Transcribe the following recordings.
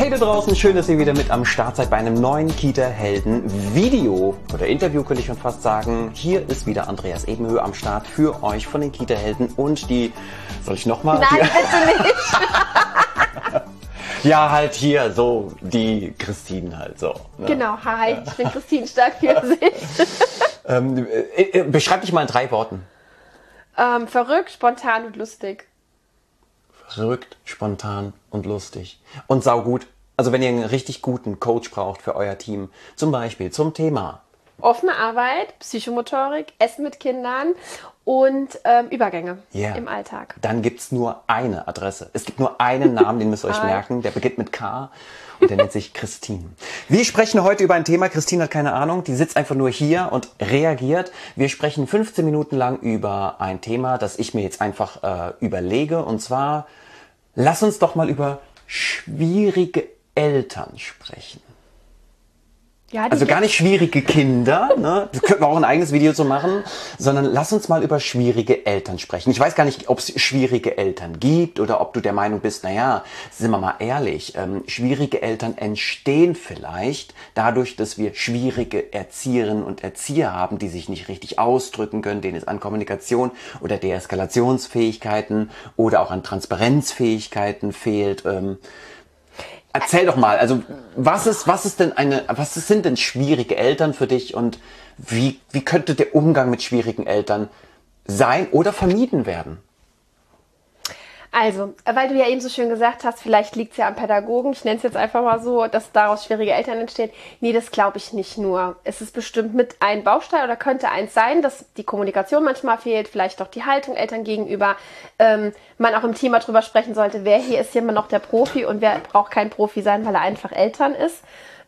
Hey da draußen, schön, dass ihr wieder mit am Start seid bei einem neuen Kita-Helden-Video oder Interview, könnte ich schon fast sagen. Hier ist wieder Andreas Ebenhöhe am Start für euch von den Kita-Helden und die, soll ich nochmal? Nein, bitte nicht. Ja, halt hier, so, die Christine halt so. Ne? Genau, hi, ich bin Christine Stark-Pfirsich. Beschreib dich mal in 3 Worten. Verrückt, spontan und lustig. Verrückt, spontan und lustig. Und saugut. Also wenn ihr einen richtig guten Coach braucht für euer Team, zum Beispiel zum Thema Offene Arbeit, Psychomotorik, Essen mit Kindern und Übergänge im Alltag. Dann gibt's nur eine Adresse. Es gibt nur einen Namen, den müsst ihr euch merken. Der beginnt mit K und der nennt sich Christine. Wir sprechen heute über ein Thema. Christine hat keine Ahnung. Die sitzt einfach nur hier und reagiert. Wir sprechen 15 Minuten lang über ein Thema, das ich mir jetzt einfach überlege. Und zwar, lass uns doch mal über schwierige Eltern sprechen. Ja, Also gar nicht schwierige Kinder, ne? Das könnten wir auch ein eigenes Video zu machen, sondern lass uns mal über schwierige Eltern sprechen. Ich weiß gar nicht, ob es schwierige Eltern gibt oder ob du der Meinung bist, naja, sind wir mal ehrlich, schwierige Eltern entstehen vielleicht dadurch, dass wir schwierige Erzieherinnen und Erzieher haben, die sich nicht richtig ausdrücken können, denen es an Kommunikation oder Deeskalationsfähigkeiten oder auch an Transparenzfähigkeiten fehlt. Erzähl doch mal, also was sind denn schwierige Eltern für dich und wie könnte der Umgang mit schwierigen Eltern sein oder vermieden werden? Also, weil du ja eben so schön gesagt hast, vielleicht liegt es ja am Pädagogen, ich nenne es jetzt einfach mal so, dass daraus schwierige Eltern entstehen. Nee, das glaube ich nicht nur. Es ist bestimmt mit ein Baustein oder könnte eins sein, dass die Kommunikation manchmal fehlt, vielleicht auch die Haltung Eltern gegenüber. Man auch im Thema drüber sprechen sollte, wer hier ist immer noch der Profi und wer braucht kein Profi sein, weil er einfach Eltern ist.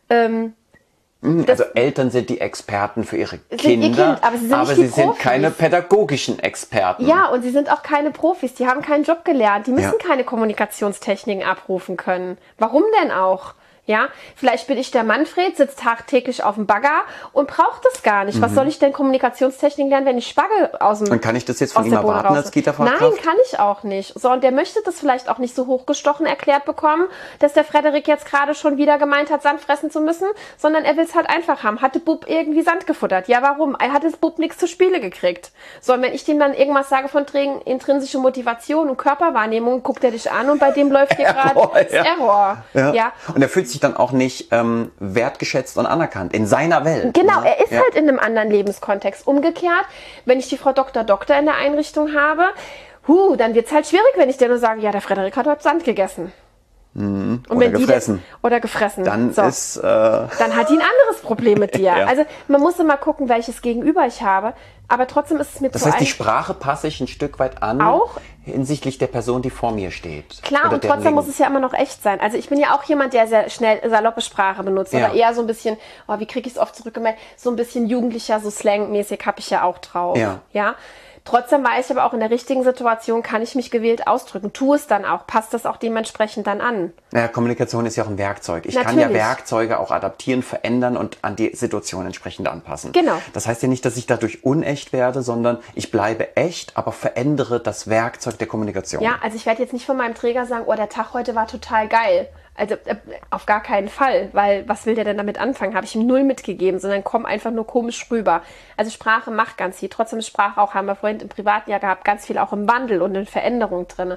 Also Eltern sind die Experten für ihre Kinder, aber sie sind keine pädagogischen Experten. Ja, und sie sind auch keine Profis, die haben keinen Job gelernt, die müssen keine Kommunikationstechniken abrufen können. Warum denn auch? Ja, vielleicht bin ich der Manfred, sitzt tagtäglich auf dem Bagger und braucht das gar nicht. Was soll ich denn Kommunikationstechnik lernen, wenn ich Spargel aus dem Und kann ich das jetzt von ihm erwarten als Kita-Fachkraft? Nein, kann ich auch nicht. So, und der möchte das vielleicht auch nicht so hochgestochen erklärt bekommen, dass der Frederik jetzt gerade schon wieder gemeint hat, Sand fressen zu müssen, sondern er will es halt einfach haben. Hatte Bub irgendwie Sand gefuttert? Ja, warum? Er hat das Bub nichts zu Spiele gekriegt. So, und wenn ich dem dann irgendwas sage von intrinsische Motivation und Körperwahrnehmung, guckt er dich an und bei dem läuft hier gerade Error. Ja. Und er fühlt sich dann auch nicht wertgeschätzt und anerkannt in seiner Welt. Genau, er ist halt in einem anderen Lebenskontext. Umgekehrt, wenn ich die Frau Doktor in der Einrichtung habe, dann wird es halt schwierig, wenn ich dir nur sage, ja, der Frederik hat heute Sand gegessen. Und oder gefressen. Oder gefressen. Dann dann hat die ein anderes Problem mit dir. Ja. Also man muss immer gucken, welches Gegenüber ich habe. Aber trotzdem ist es mir Das heißt, die Sprache passe ich ein Stück weit an, auch hinsichtlich der Person, die vor mir steht. Klar, und trotzdem muss es ja immer noch echt sein. Also ich bin ja auch jemand, der sehr schnell saloppe Sprache benutzt. Oder eher so ein bisschen, wie kriege ich es oft zurückgemeldet, so ein bisschen jugendlicher, so slangmäßig habe ich ja auch drauf. Ja. Trotzdem weiß ich aber auch, in der richtigen Situation kann ich mich gewählt ausdrücken. Tu es dann auch. Passt das auch dementsprechend dann an. Ja, Kommunikation ist ja auch ein Werkzeug. Ich kann ja Werkzeuge auch adaptieren, verändern und an die Situation entsprechend anpassen. Genau. Das heißt ja nicht, dass ich dadurch unecht werde, sondern ich bleibe echt, aber verändere das Werkzeug der Kommunikation. Ja, also ich werde jetzt nicht von meinem Träger sagen, der Tag heute war total geil. Also auf gar keinen Fall, weil was will der denn damit anfangen? Habe ich ihm 0 mitgegeben, sondern komm einfach nur komisch rüber. Also Sprache macht ganz viel. Trotzdem ist Sprache auch, haben wir vorhin im privaten Jahr gehabt, ganz viel auch im Wandel und in Veränderung drin.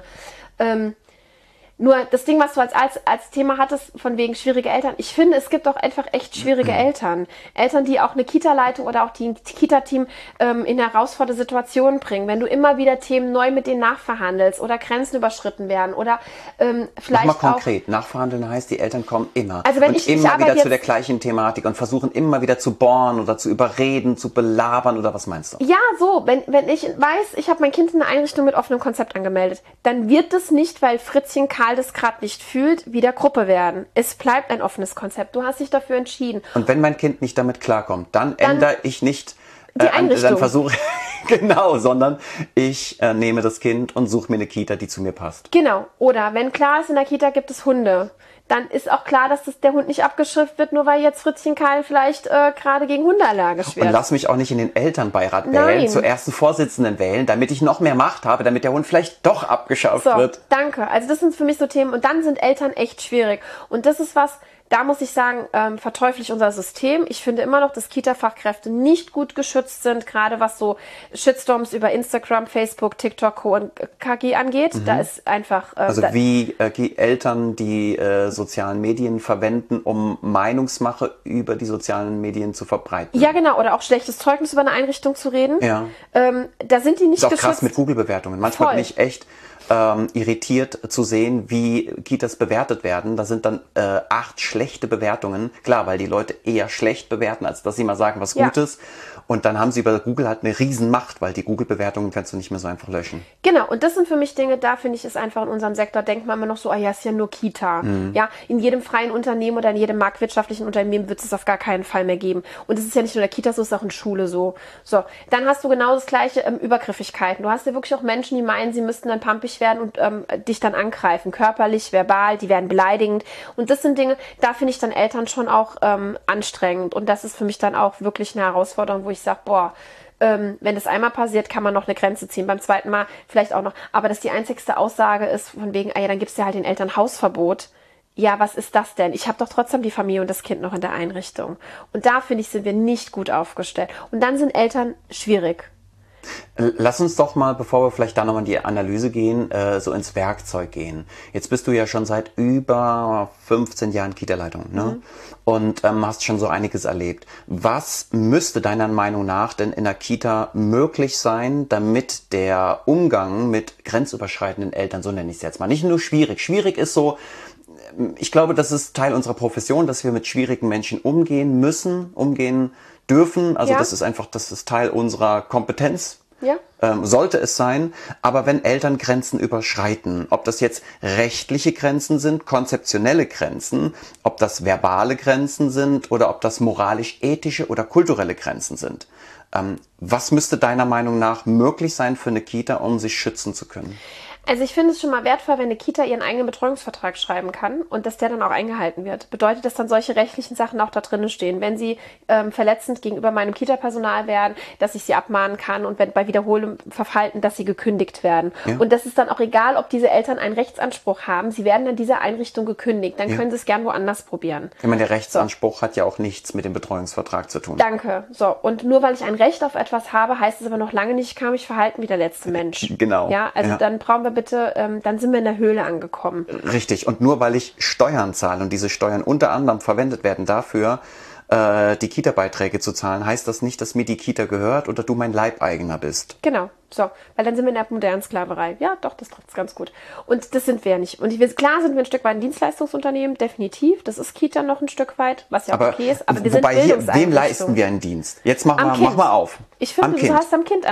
Nur das Ding, was du als Thema hattest, von wegen schwierige Eltern, ich finde, es gibt auch einfach echt schwierige Eltern. Eltern, die auch eine Kita-Leitung oder auch die Kita-Team in herausfordernde Situationen bringen. Wenn du immer wieder Themen neu mit denen nachverhandelst oder Grenzen überschritten werden oder vielleicht Mach mal konkret. Nachverhandeln heißt, die Eltern kommen immer. Also wenn und immer wieder zu der gleichen Thematik und versuchen immer wieder zu bohren oder zu überreden, zu belabern oder was meinst du? Ja, so. Wenn ich weiß, ich habe mein Kind in eine Einrichtung mit offenem Konzept angemeldet, dann wird es nicht, weil Fritzchen Karl das gerade nicht fühlt, wieder Gruppe werden. Es bleibt ein offenes Konzept. Du hast dich dafür entschieden. Und wenn mein Kind nicht damit klarkommt, dann ändere ich nicht die Einrichtung. Dann versuche genau, sondern ich nehme das Kind und suche mir eine Kita, die zu mir passt. Genau. Oder wenn klar ist, in der Kita gibt es Hunde, dann ist auch klar, dass der Hund nicht abgeschrift wird, nur weil jetzt Fritzchen Keil vielleicht gerade gegen Hunde allergisch wird. Und lass mich auch nicht in den Elternbeirat wählen, zur ersten Vorsitzenden wählen, damit ich noch mehr Macht habe, damit der Hund vielleicht doch abgeschafft wird. Danke. Also das sind für mich so Themen. Und dann sind Eltern echt schwierig. Und das ist was, da muss ich sagen, verteufle ich unser System. Ich finde immer noch, dass Kita-Fachkräfte nicht gut geschützt sind, gerade was so Shitstorms über Instagram, Facebook, TikTok, Co. und KG angeht. Da ist einfach... also wie Eltern die sozialen Medien verwenden, um Meinungsmache über die sozialen Medien zu verbreiten. Ja, genau. Oder auch schlechtes Zeugnis über eine Einrichtung zu reden. Ja. Da sind die nicht geschützt. Das ist auch krass mit Google-Bewertungen. Manchmal bin ich echt irritiert zu sehen, wie Kitas bewertet werden. Da sind dann 8 schlechte Bewertungen. Klar, weil die Leute eher schlecht bewerten, als dass sie mal sagen, was gut ist. Und dann haben sie über Google halt eine Riesenmacht, weil die Google-Bewertungen kannst du nicht mehr so einfach löschen. Genau, und das sind für mich Dinge, da finde ich es einfach in unserem Sektor, denkt man immer noch so, ist ja nur Kita. Ja, in jedem freien Unternehmen oder in jedem marktwirtschaftlichen Unternehmen wird es auf gar keinen Fall mehr geben. Und es ist ja nicht nur in der Kita so, es ist auch in Schule so. So, dann hast du genau das gleiche, Übergriffigkeiten. Du hast ja wirklich auch Menschen, die meinen, sie müssten dann pampig werden und dich dann angreifen, körperlich, verbal, die werden beleidigend. Und das sind Dinge, da finde ich dann Eltern schon auch anstrengend. Und das ist für mich dann auch wirklich eine Herausforderung, wo ich sage, wenn das einmal passiert, kann man noch eine Grenze ziehen. Beim zweiten Mal vielleicht auch noch. Aber dass die einzigste Aussage ist von wegen, dann gibt's ja halt den Eltern Hausverbot. Ja, was ist das denn? Ich habe doch trotzdem die Familie und das Kind noch in der Einrichtung. Und da, finde ich, sind wir nicht gut aufgestellt. Und dann sind Eltern schwierig. Lass uns doch mal, bevor wir vielleicht da nochmal in die Analyse gehen, so ins Werkzeug gehen. Jetzt bist du ja schon seit über 15 Jahren Kita-Leitung, ne? Und hast schon so einiges erlebt. Was müsste deiner Meinung nach denn in der Kita möglich sein, damit der Umgang mit grenzüberschreitenden Eltern, so nenne ich es jetzt mal, nicht nur schwierig. Schwierig ist so, ich glaube, das ist Teil unserer Profession, dass wir mit schwierigen Menschen umgehen müssen, umgehen dürfen. Also das ist Teil unserer Kompetenz. Ja. Sollte es sein, aber wenn Eltern Grenzen überschreiten, ob das jetzt rechtliche Grenzen sind, konzeptionelle Grenzen, ob das verbale Grenzen sind oder ob das moralisch-ethische oder kulturelle Grenzen sind, was müsste deiner Meinung nach möglich sein für eine Kita, um sich schützen zu können? Also ich finde es schon mal wertvoll, wenn eine Kita ihren eigenen Betreuungsvertrag schreiben kann und dass der dann auch eingehalten wird. Bedeutet, dass dann solche rechtlichen Sachen auch da drinnen stehen. Wenn sie verletzend gegenüber meinem Kita-Personal werden, dass ich sie abmahnen kann und wenn bei wiederholtem Verhalten, dass sie gekündigt werden. Ja. Und das ist dann auch egal, ob diese Eltern einen Rechtsanspruch haben. Sie werden an dieser Einrichtung gekündigt. Dann können sie es gern woanders probieren. Ich meine, der Rechtsanspruch hat ja auch nichts mit dem Betreuungsvertrag zu tun. Danke. So, und nur weil ich ein Recht auf etwas habe, heißt es aber noch lange nicht, ich kann mich verhalten wie der letzte Mensch. Genau. Ja, also dann brauchen wir bitte, dann sind wir in der Höhle angekommen. Richtig. Und nur weil ich Steuern zahle und diese Steuern unter anderem verwendet werden dafür, die Kita-Beiträge zu zahlen, heißt das nicht, dass mir die Kita gehört oder du mein Leibeigener bist. Genau. So, weil dann sind wir in der modernen Sklaverei. Ja, doch, das trifft es ganz gut. Und das sind wir ja nicht. Und klar sind wir ein Stück weit ein Dienstleistungsunternehmen, definitiv. Das ist Kita noch ein Stück weit, was ja auch okay ist. Aber wir sind Bildungseinrichtung. Wem leisten wir einen Dienst? Jetzt mach mal auf. Ich finde, du hast am Kind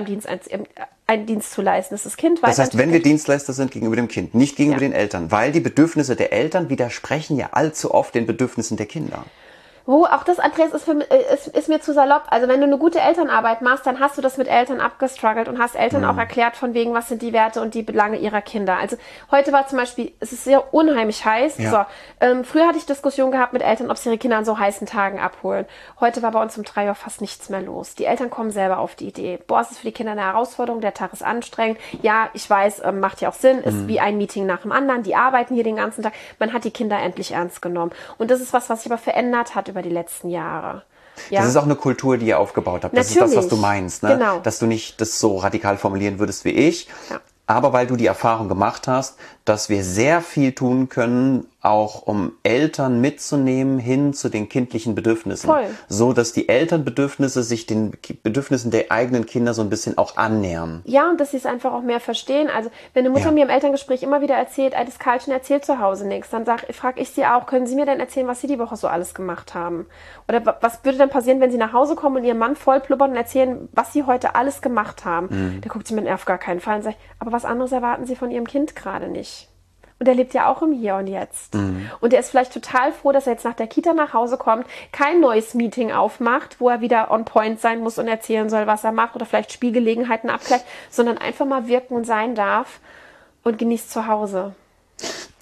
einen Dienst zu leisten. Das ist Kind weiter. Das heißt, wenn wir Dienstleister sind gegenüber dem Kind, nicht gegenüber den Eltern, weil die Bedürfnisse der Eltern widersprechen ja allzu oft den Bedürfnissen der Kinder. Auch das, Andreas, ist mir zu salopp. Also wenn du eine gute Elternarbeit machst, dann hast du das mit Eltern abgestruggelt und hast Eltern auch erklärt, von wegen, was sind die Werte und die Belange ihrer Kinder. Also heute war zum Beispiel, es ist sehr unheimlich heiß. Ja. So, früher hatte ich Diskussionen gehabt mit Eltern, ob sie ihre Kinder an so heißen Tagen abholen. Heute war bei uns um 3 Uhr fast nichts mehr los. Die Eltern kommen selber auf die Idee. Es ist für die Kinder eine Herausforderung, der Tag ist anstrengend. Ja, ich weiß, macht ja auch Sinn, ist wie ein Meeting nach dem anderen. Die arbeiten hier den ganzen Tag. Man hat die Kinder endlich ernst genommen. Und das ist was sich aber verändert hat über die letzten Jahre. Ja. Das ist auch eine Kultur, die ihr aufgebaut habt. Das ist das, was du meinst, ne? Genau. Dass du nicht das so radikal formulieren würdest wie ich, aber weil du die Erfahrung gemacht hast, dass wir sehr viel tun können, auch um Eltern mitzunehmen hin zu den kindlichen Bedürfnissen. Voll. So, dass die Elternbedürfnisse sich den Bedürfnissen der eigenen Kinder so ein bisschen auch annähern. Ja, und dass sie es einfach auch mehr verstehen. Also, wenn eine Mutter mir im Elterngespräch immer wieder erzählt, das Karlchen erzählt zu Hause nichts, dann frage ich sie auch, können Sie mir denn erzählen, was Sie die Woche so alles gemacht haben? Oder was würde denn passieren, wenn Sie nach Hause kommen und Ihren Mann voll blubbern und erzählen, was Sie heute alles gemacht haben? Da guckt sie mir auf gar keinen Fall und sagt, aber was anderes erwarten Sie von Ihrem Kind gerade nicht. Und er lebt ja auch im Hier und Jetzt. Und er ist vielleicht total froh, dass er jetzt nach der Kita nach Hause kommt, kein neues Meeting aufmacht, wo er wieder on point sein muss und erzählen soll, was er macht oder vielleicht Spielgelegenheiten abgleicht, sondern einfach mal wirken und sein darf und genießt zu Hause.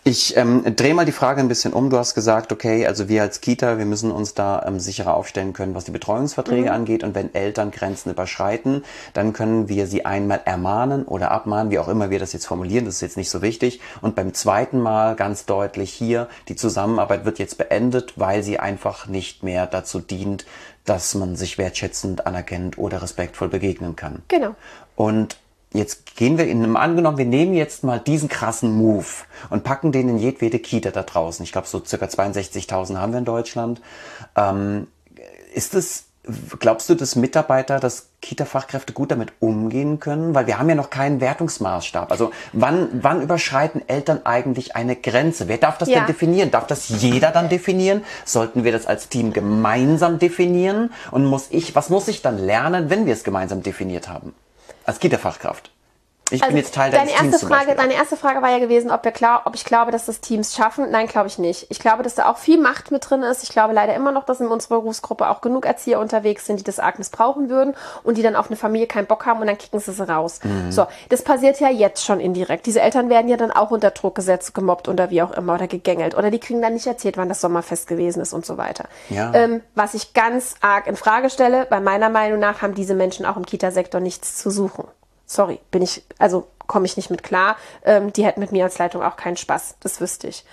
Ich drehe mal die Frage ein bisschen um. Du hast gesagt, okay, also wir als Kita, wir müssen uns da sicherer aufstellen können, was die Betreuungsverträge angeht. Und wenn Eltern Grenzen überschreiten, dann können wir sie einmal ermahnen oder abmahnen, wie auch immer wir das jetzt formulieren. Das ist jetzt nicht so wichtig. Und beim zweiten Mal ganz deutlich hier, die Zusammenarbeit wird jetzt beendet, weil sie einfach nicht mehr dazu dient, dass man sich wertschätzend, anerkennend oder respektvoll begegnen kann. Genau. Und jetzt gehen wir angenommen, wir nehmen jetzt mal diesen krassen Move und packen den in jedwede Kita da draußen. Ich glaube, so circa 62.000 haben wir in Deutschland. Glaubst du, dass Mitarbeiter, dass Kita-Fachkräfte gut damit umgehen können? Weil wir haben ja noch keinen Wertungsmaßstab. Also wann überschreiten Eltern eigentlich eine Grenze? Wer darf das denn definieren? Darf das jeder dann definieren? Sollten wir das als Team gemeinsam definieren? Und was muss ich dann lernen, wenn wir es gemeinsam definiert haben? Als Kita-Fachkraft. Ich bin jetzt Teil deines Teams zum Beispiel. Deine erste Frage war ja gewesen, ob ich glaube, dass das Teams schaffen. Nein, glaube ich nicht. Ich glaube, dass da auch viel Macht mit drin ist. Ich glaube leider immer noch, dass in unserer Berufsgruppe auch genug Erzieher unterwegs sind, die das arg missbrauchen würden und die dann auf eine Familie keinen Bock haben und dann kicken sie raus. So, das passiert ja jetzt schon indirekt. Diese Eltern werden ja dann auch unter Druck gesetzt, gemobbt oder wie auch immer oder gegängelt. Oder die kriegen dann nicht erzählt, wann das Sommerfest gewesen ist und so weiter. Ja. Was ich ganz arg in Frage stelle, weil meiner Meinung nach haben diese Menschen auch im Kita-Sektor nichts zu suchen. Sorry, komme ich nicht mit klar. Die hätten mit mir als Leitung auch keinen Spaß. Das wüsste ich.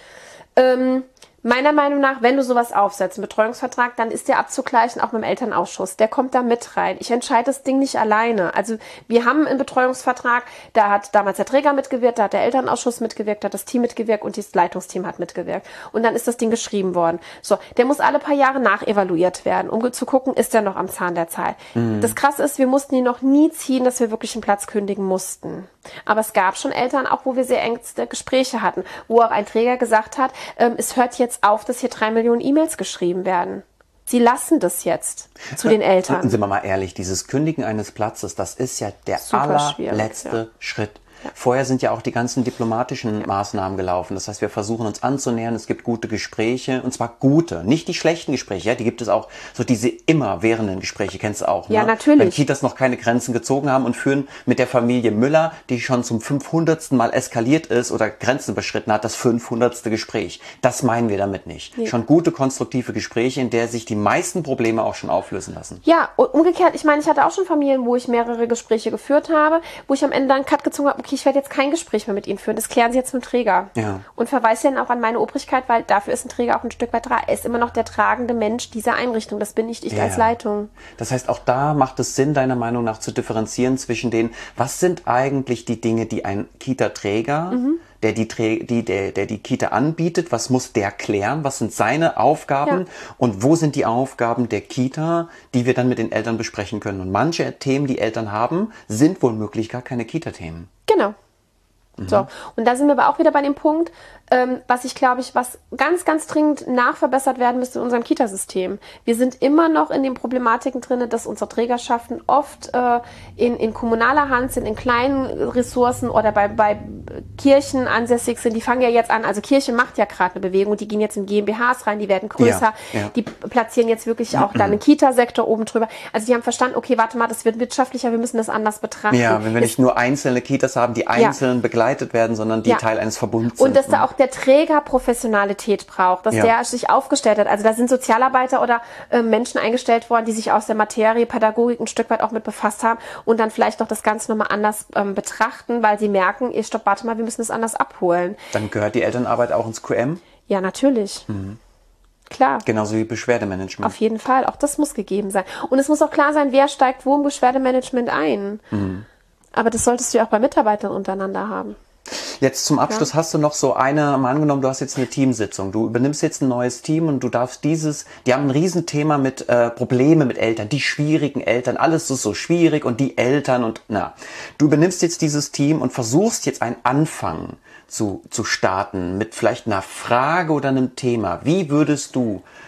Meiner Meinung nach, wenn du sowas aufsetzt, einen Betreuungsvertrag, dann ist der abzugleichen auch mit dem Elternausschuss. Der kommt da mit rein. Ich entscheide das Ding nicht alleine. Also wir haben einen Betreuungsvertrag, da hat damals der Träger mitgewirkt, da hat der Elternausschuss mitgewirkt, da hat das Team mitgewirkt und das Leitungsteam hat mitgewirkt. Und dann ist das Ding geschrieben worden. So, der muss alle paar Jahre nachevaluiert werden, um zu gucken, ist der noch am Zahn der Zeit. Das Krasse ist, wir mussten ihn noch nie ziehen, dass wir wirklich einen Platz kündigen mussten. Aber es gab schon Eltern, auch wo wir sehr engste Gespräche hatten, wo auch ein Träger gesagt hat, es hört jetzt auf, dass hier 3 Millionen E-Mails geschrieben werden. Sie lassen das jetzt zu den Eltern. Sind wir mal ehrlich, dieses Kündigen eines Platzes, das ist ja der allerletzte Schritt. Ja. Vorher sind ja auch die ganzen diplomatischen Maßnahmen gelaufen. Das heißt, wir versuchen uns anzunähern. Es gibt gute Gespräche, und zwar gute, nicht die schlechten Gespräche. Ja, die gibt es auch, so diese immerwährenden Gespräche, kennst du auch. Ne? Ja, natürlich. Wenn Kitas noch keine Grenzen gezogen haben und führen mit der Familie Müller, die schon zum 500. Mal eskaliert ist oder Grenzen überschritten hat, das 500. Gespräch. Das meinen wir damit nicht. Nee. Schon gute, konstruktive Gespräche, in der sich die meisten Probleme auch schon auflösen lassen. Ja, und umgekehrt, ich meine, ich hatte auch schon Familien, wo ich mehrere Gespräche geführt habe, wo ich am Ende dann einen Cut gezogen habe, okay, ich werde jetzt kein Gespräch mehr mit Ihnen führen. Das klären Sie jetzt mit dem Träger. Ja. Und verweise dann auch an meine Obrigkeit, weil dafür ist ein Träger auch ein Stück weit dran. Er ist immer noch der tragende Mensch dieser Einrichtung. Das bin nicht ich als Leitung. Das heißt, auch da macht es Sinn, deiner Meinung nach zu differenzieren zwischen den, was sind eigentlich die Dinge, die ein Kita-Träger, der die Kita anbietet, was muss der klären, was sind seine Aufgaben und wo sind die Aufgaben der Kita, die wir dann mit den Eltern besprechen können. Und manche Themen, die Eltern haben, sind womöglich gar keine Kita-Themen. Genau. So, und da sind wir aber auch wieder bei dem Punkt, was ganz, ganz dringend nachverbessert werden müsste in unserem Kitasystem. Wir sind immer noch in den Problematiken drin, dass unsere Trägerschaften oft in kommunaler Hand sind, in kleinen Ressourcen oder bei Kirchen ansässig sind. Die fangen ja jetzt an, also Kirche macht ja gerade eine Bewegung, die gehen jetzt in GmbHs rein, die werden größer, die platzieren jetzt wirklich auch dann einen Kita-Sektor oben drüber. Also die haben verstanden, okay, warte mal, das wird wirtschaftlicher, wir müssen das anders betrachten. Ja, wenn wir nicht nur einzelne Kitas haben, die einzeln begleitet werden, sondern die Teil eines Verbunds sind. Und dass da auch der Träger Professionalität braucht, dass der sich aufgestellt hat. Also da sind Sozialarbeiter oder Menschen eingestellt worden, die sich aus der Materie Pädagogik ein Stück weit auch mit befasst haben und dann vielleicht noch das Ganze nochmal anders betrachten, weil sie merken, stopp, warte mal, wir müssen es anders abholen. Dann gehört die Elternarbeit auch ins QM? Ja, natürlich. Klar. Genauso wie Beschwerdemanagement. Auf jeden Fall. Auch das muss gegeben sein. Und es muss auch klar sein, wer steigt wo im Beschwerdemanagement ein. Aber das solltest du ja auch bei Mitarbeitern untereinander haben. Jetzt zum Abschluss hast du noch so mal angenommen, du hast jetzt eine Teamsitzung, du übernimmst jetzt ein neues Team und du darfst die haben ein Riesenthema mit Probleme mit Eltern, die schwierigen Eltern, alles ist so schwierig und die Eltern und du übernimmst jetzt dieses Team und versuchst jetzt einen Anfang zu starten mit vielleicht einer Frage oder einem Thema. Wie würdest du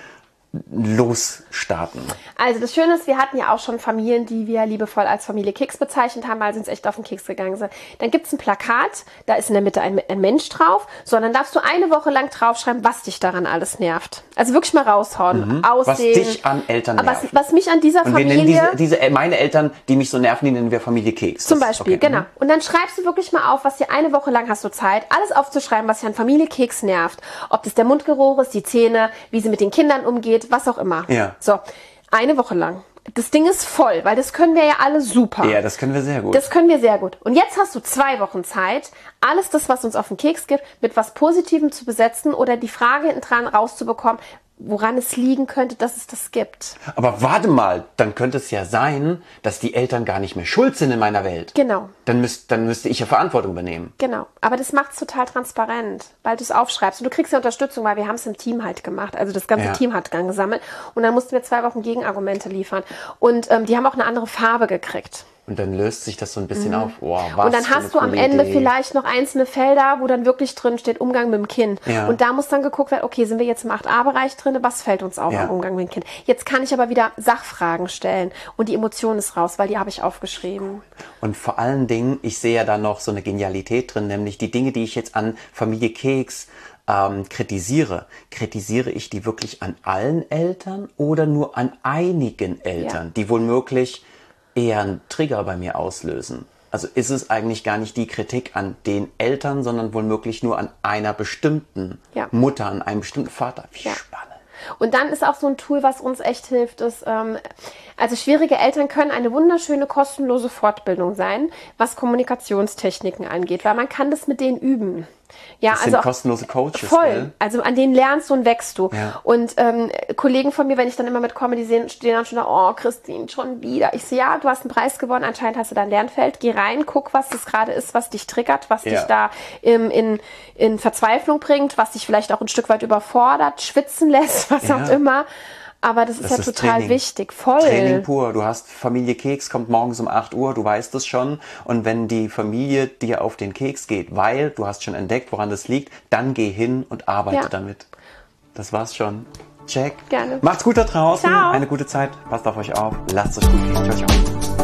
losstarten? Also das Schöne ist, wir hatten ja auch schon Familien, die wir liebevoll als Familie Keks bezeichnet haben, weil sie uns echt auf den Keks gegangen sind. Dann gibt es ein Plakat, da ist in der Mitte ein Mensch drauf. So, und dann darfst du eine Woche lang draufschreiben, was dich daran alles nervt. Also wirklich mal raushauen. Aussehen. Was dich an Eltern nervt. Was mich an dieser Und wir Familie... nennen meine Eltern, die mich so nerven, die nennen wir Familie Keks. Zum Beispiel, genau. Und dann schreibst du wirklich mal auf, was dir eine Woche lang hast du Zeit, alles aufzuschreiben, was dir an Familie Keks nervt. Ob das der Mundgeruch ist, die Zähne, wie sie mit den Kindern umgeht, was auch immer. Ja. So, eine Woche lang. Das Ding ist voll, weil das können wir ja alle super. Ja, das können wir sehr gut. Das können wir sehr gut. Und jetzt hast du 2 Wochen Zeit, alles das, was uns auf den Keks geht, mit was Positivem zu besetzen oder die Frage hinten dran rauszubekommen, woran es liegen könnte, dass es das gibt. Aber warte mal, dann könnte es ja sein, dass die Eltern gar nicht mehr schuld sind in meiner Welt. Genau. Dann müsste ich ja Verantwortung übernehmen. Genau. Aber das macht es total transparent, weil du es aufschreibst. Und du kriegst ja Unterstützung, weil wir haben es im Team halt gemacht. Also das ganze Team hat dann gesammelt. Und dann mussten wir 2 Wochen Gegenargumente liefern. Und die haben auch eine andere Farbe gekriegt. Und dann löst sich das so ein bisschen auf. Wow, Und dann hast du am Ende vielleicht noch einzelne Felder, wo dann wirklich drin steht, Umgang mit dem Kind. Ja. Und da muss dann geguckt werden, okay, sind wir jetzt im 8a-Bereich drin, was fällt uns auf im Umgang mit dem Kind? Jetzt kann ich aber wieder Sachfragen stellen und die Emotion ist raus, weil die habe ich aufgeschrieben. Und vor allen Dingen, ich sehe ja da noch so eine Genialität drin, nämlich die Dinge, die ich jetzt an Familie Keks kritisiere ich die wirklich an allen Eltern oder nur an einigen Eltern, die womöglich eher einen Trigger bei mir auslösen? Also ist es eigentlich gar nicht die Kritik an den Eltern, sondern womöglich nur an einer bestimmten Mutter, an einem bestimmten Vater. Wie spannend. Und dann ist auch so ein Tool, was uns echt hilft, ist, also schwierige Eltern können eine wunderschöne kostenlose Fortbildung sein, was Kommunikationstechniken angeht, weil man kann das mit denen üben. Ja, das also sind kostenlose Coaches. Voll. Gell? Also an denen lernst du und wächst du. Ja. Und Kollegen von mir, wenn ich dann immer mit Comedy sehe, stehen dann schon da, oh Christine, schon wieder. Ich so, ja, du hast einen Preis gewonnen, anscheinend hast du da ein Lernfeld. Geh rein, guck, was das gerade ist, was dich triggert, was dich da in Verzweiflung bringt, was dich vielleicht auch ein Stück weit überfordert, schwitzen lässt, was auch immer. Aber das ist ja total Training. Wichtig. Voll. Training pur. Du hast Familie Keks, kommt morgens um 8 Uhr, du weißt es schon. Und wenn die Familie dir auf den Keks geht, weil du hast schon entdeckt, woran das liegt, dann geh hin und arbeite damit. Das war's schon. Check. Gerne. Macht's gut da draußen. Ciao. Eine gute Zeit. Passt auf euch auf. Lasst es euch gut gehen. Ciao, ciao.